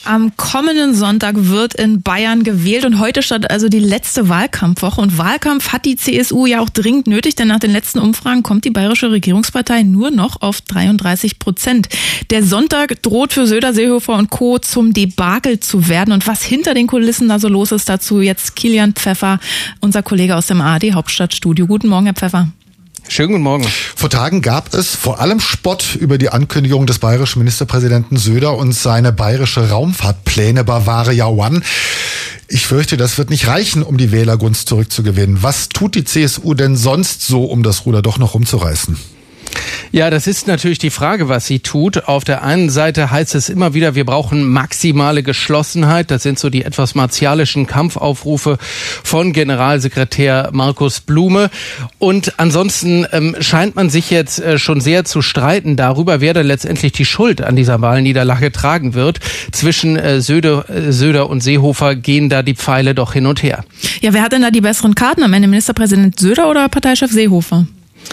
Am kommenden Sonntag wird in Bayern gewählt und heute startet also die letzte Wahlkampfwoche. Und Wahlkampf hat die CSU ja auch dringend nötig, denn nach den letzten Umfragen kommt die bayerische Regierungspartei nur noch auf 33%. Der Sonntag droht für Söder, Seehofer und Co. zum Debakel zu werden. Und was hinter den Kulissen da so los ist, dazu jetzt Kilian Pfeffer, unser Kollege aus dem ARD-Hauptstadtstudio. Guten Morgen, Herr Pfeffer. Schönen guten Morgen. Vor Tagen gab es vor allem Spott über die Ankündigung des bayerischen Ministerpräsidenten Söder und seine bayerische Raumfahrtpläne Bavaria One. Ich fürchte, das wird nicht reichen, um die Wählergunst zurückzugewinnen. Was tut die CSU denn sonst so, um das Ruder doch noch rumzureißen? Ja, das ist natürlich die Frage, was sie tut. Auf der einen Seite heißt es immer wieder, wir brauchen maximale Geschlossenheit. Das sind so die etwas martialischen Kampfaufrufe von Generalsekretär Markus Blume. Und ansonsten scheint man sich jetzt schon sehr zu streiten darüber, wer denn letztendlich die Schuld an dieser Wahlniederlage tragen wird. Zwischen Söder und Seehofer gehen da die Pfeile doch hin und her. Ja, wer hat denn da die besseren Karten am Ende? Ministerpräsident Söder oder Parteichef Seehofer?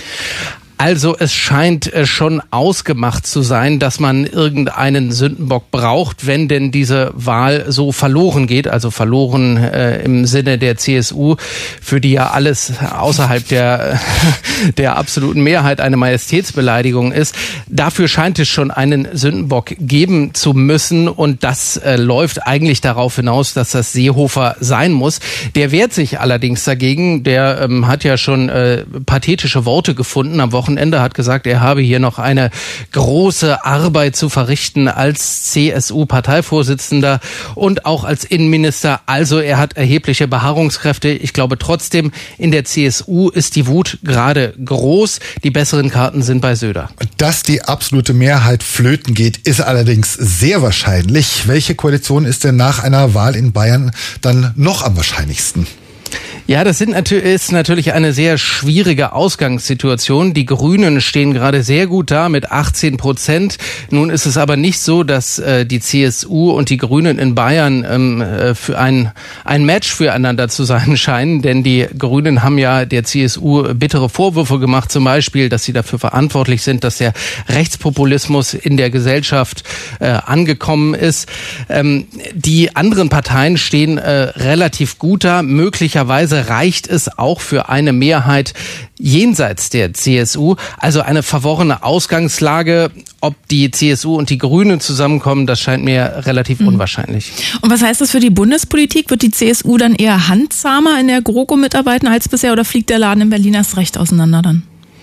Also es scheint schon ausgemacht zu sein, dass man irgendeinen Sündenbock braucht, wenn denn diese Wahl so verloren geht, also verloren im Sinne der CSU, für die ja alles außerhalb der absoluten Mehrheit eine Majestätsbeleidigung ist. Dafür scheint es schon einen Sündenbock geben zu müssen und das läuft eigentlich darauf hinaus, dass das Seehofer sein muss. Der wehrt sich allerdings dagegen, der hat ja schon pathetische Worte gefunden am Wochenende, hat gesagt, er habe hier noch eine große Arbeit zu verrichten als CSU-Parteivorsitzender und auch als Innenminister. Also er hat erhebliche Beharrungskräfte. Ich glaube trotzdem, in der CSU ist die Wut gerade groß. Die besseren Karten sind bei Söder. Dass die absolute Mehrheit flöten geht, ist allerdings sehr wahrscheinlich. Welche Koalition ist denn nach einer Wahl in Bayern dann noch am wahrscheinlichsten? Ja, das ist natürlich eine sehr schwierige Ausgangssituation. Die Grünen stehen gerade sehr gut da mit 18%. Nun ist es aber nicht so, dass die CSU und die Grünen in Bayern für ein Match füreinander zu sein scheinen, denn die Grünen haben ja der CSU bittere Vorwürfe gemacht, zum Beispiel, dass sie dafür verantwortlich sind, dass der Rechtspopulismus in der Gesellschaft angekommen ist. Die anderen Parteien stehen relativ gut da. Möglicherweise reicht es auch für eine Mehrheit jenseits der CSU. Also eine verworrene Ausgangslage. Ob die CSU und die Grünen zusammenkommen, das scheint mir relativ unwahrscheinlich. Und was heißt das für die Bundespolitik? Wird die CSU dann eher handsamer in der GroKo mitarbeiten als bisher oder fliegt der Laden in Berlin erst recht auseinander dann?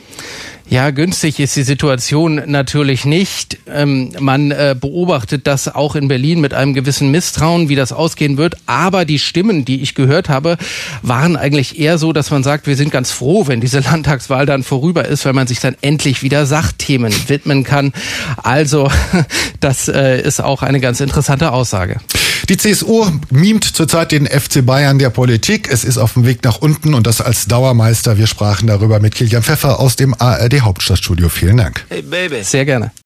Ja, günstig ist die Situation natürlich nicht. Man beobachtet das auch in Berlin mit einem gewissen Misstrauen, wie das ausgehen wird. Aber die Stimmen, die ich gehört habe, waren eigentlich eher so, dass man sagt, wir sind ganz froh, wenn diese Landtagswahl dann vorüber ist, weil man sich dann endlich wieder Sachthemen widmen kann. Also das ist auch eine ganz interessante Aussage. Die CSU mimt zurzeit den FC Bayern der Politik. Es ist auf dem Weg nach unten und das als Dauermeister. Wir sprachen darüber mit Kilian Pfeffer aus dem ARD Hauptstadtstudio. Vielen Dank. Hey Baby. Sehr gerne.